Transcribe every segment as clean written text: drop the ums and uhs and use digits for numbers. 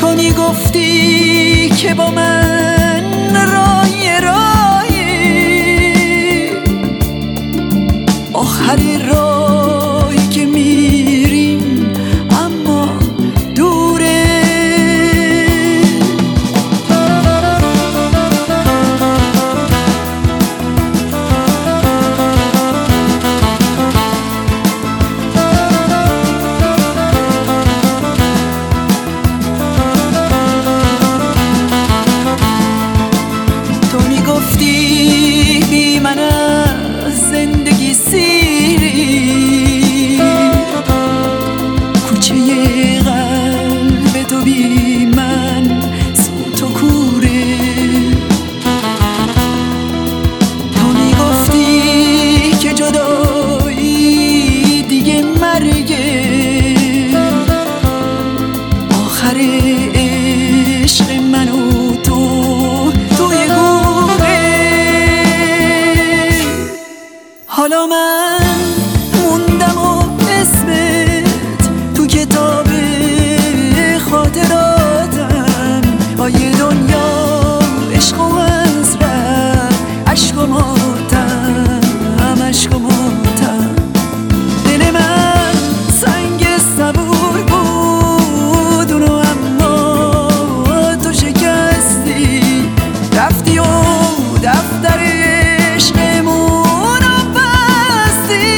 تو میگفتی که با من رایی آخری رایی که میریم اما دوره. تو میگفتی بی من از زندگی سیری، کوچه قلب تو بی من سوت و کوره. تو میگفتی که جدایی دیگه مرگه، آخر عشق من و تو توی گوره. حالا من موندم و اسمت تو کتاب خاطراتم، با یه دنیا عشق و حسرت، عشق و ماتم، عشق و ماتم. دل من سنگ صبور بود اونو اما تو شکستی، رفتی و دفتر عشقمونو بستی.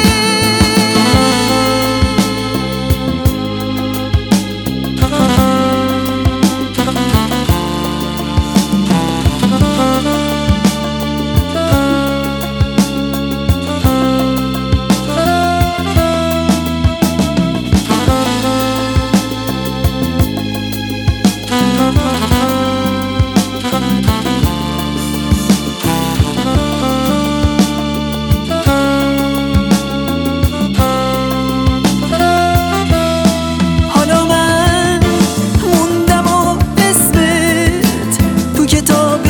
حالا من موندم و اسمت تو کتاب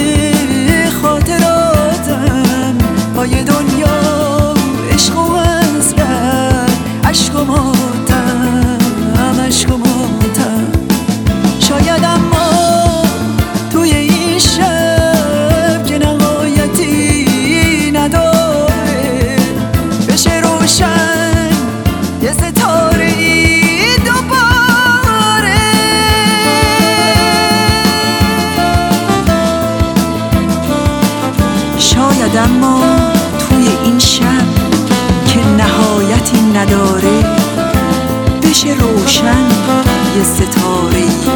خاطراتم، با یه دنیا عشق و حسرت، عشق و ماتم، عشق و ماتم. شاید اما توی این شب که نهایتی نداره، بشه روشن یه ستاره ای دوباره. شاید اما توی این شب که نهایتی نداره، بشه روشن یه ستاره ای